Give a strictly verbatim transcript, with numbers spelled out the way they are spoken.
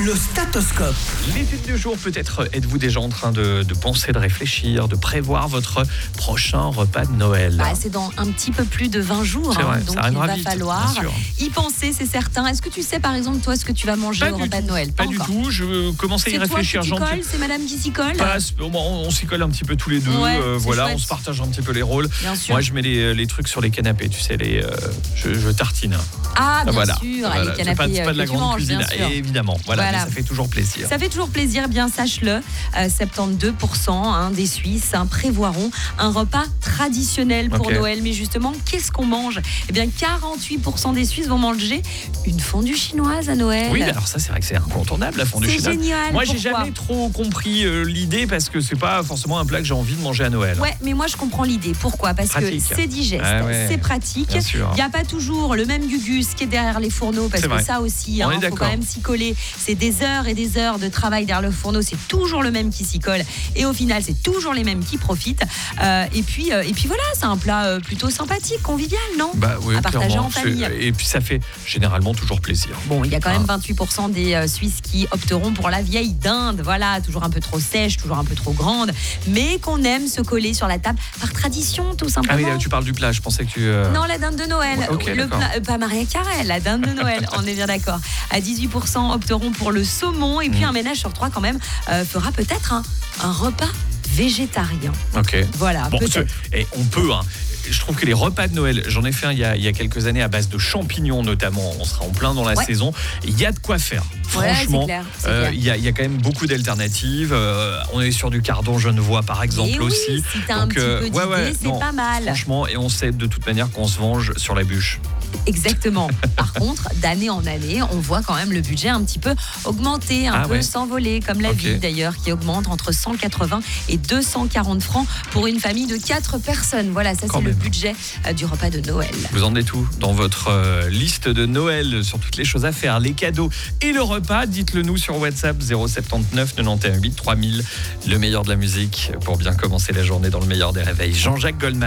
Le statoscope. L'étude du jour, peut-être êtes-vous déjà en train de, de penser, de réfléchir, de prévoir votre prochain repas de Noël. Bah, c'est dans un petit peu plus de vingt jours, C'est vrai, hein, donc ça il arrivera va vite, falloir bien sûr. y penser, c'est certain. Est-ce que tu sais par exemple toi ce que tu vas manger Pas au du repas tout, de Noël? Pas, du encore. tout, je commençais à y C'est toi qui réfléchir t'y gentiment. colle, c'est madame qui s'y colle? Pas- on, on s'y colle un petit peu tous les deux, Ouais, euh, c'est voilà, chouette. on se partage un petit peu les rôles. Bien sûr. Moi, je mets les, les trucs sur les canapés, tu sais, les, euh, je, je tartine. Ah bien voilà. sûr, Voilà. les C'est canapés pas, c'est pas de la que tu grande manges, cuisine, bien sûr. évidemment. Voilà, Voilà. mais ça fait toujours plaisir. Ça fait toujours plaisir, eh bien sache-le, euh, soixante-douze pour cent hein, des Suisses hein, prévoiront un repas traditionnel pour Ok. Noël. Mais justement, qu'est-ce qu'on mange? Eh bien quarante-huit pour cent des Suisses vont manger une fondue chinoise à Noël. Oui, mais alors ça, c'est vrai que c'est incontournable, la fondue C'est chinoise. génial. Moi, j'ai Pourquoi? jamais trop compris euh, l'idée parce que c'est pas forcément un plat que j'ai envie de manger à Noël. Ouais, mais moi je comprends l'idée. Pourquoi? Parce Pratique. que c'est digeste, Ah ouais. c'est pratique. Bien sûr. Il n'y a pas toujours le même gugus qui est derrière les fourneaux, parce C'est que vrai. ça aussi, On il est faut d'accord. quand même s'y coller. C'est des heures et des heures de travail derrière le fourneau. C'est toujours le même qui s'y colle. Et au final, c'est toujours les mêmes qui profitent. Euh, et, puis, euh, et puis voilà, c'est un plat euh, plutôt sympathique, convivial, non? Bah oui, À partager clairement. en famille. C'est- Et puis ça fait généralement toujours plaisir. Bon, il y a quand même Ah. vingt-huit pour cent des euh, Suisses qui opteront pour la vieille dinde. Voilà, toujours un peu trop sèche, toujours un peu trop grande, mais qu'on aime se coller sur la table par tradition, tout simplement. Ah oui, là, tu parles du plat, je pensais que tu... euh, Non, la dinde de Noël. Ouais, ok, le d'accord. plat- euh, pas Maria Carré, la dinde de Noël. On est bien d'accord. À dix-huit pour cent opteront pour le saumon. Et puis Mm. un ménage sur trois, quand même, euh, fera peut-être un, un repas végétarien. Ok. Voilà, Bon, peut-être. ce- et on peut, hein. Je trouve que les repas de Noël, j'en ai fait un il y, a, il y a quelques années à base de champignons notamment, on sera en plein dans la Ouais. saison, il y a de quoi faire. Ouais, Franchement, c'est clair, c'est euh, clair. il y, a, il y a quand même beaucoup d'alternatives. Euh, on est sur du cardon genevois par exemple Et oui, aussi. si t'as un Donc, petit euh, peu d'idée, ouais, ouais, c'est non, pas mal. Franchement, et on sait de toute manière qu'on se venge sur la bûche. Exactement. Par contre, d'année en année, on voit quand même le budget un petit peu augmenter, un Ah peu ouais. s'envoler, comme la Ok. vie d'ailleurs, qui augmente entre cent quatre-vingts et deux cent quarante francs pour une famille de quatre personnes. Voilà, ça Quand c'est le même. budget euh, du repas de Noël. Vous en êtes où dans votre euh, liste de Noël sur toutes les choses à faire, les cadeaux et le repas? Dites-le nous sur WhatsApp zéro soixante-dix-neuf quatre-vingt-onze huit trois mille. Le meilleur de la musique pour bien commencer la journée dans le meilleur des réveils. Jean-Jacques Goldman.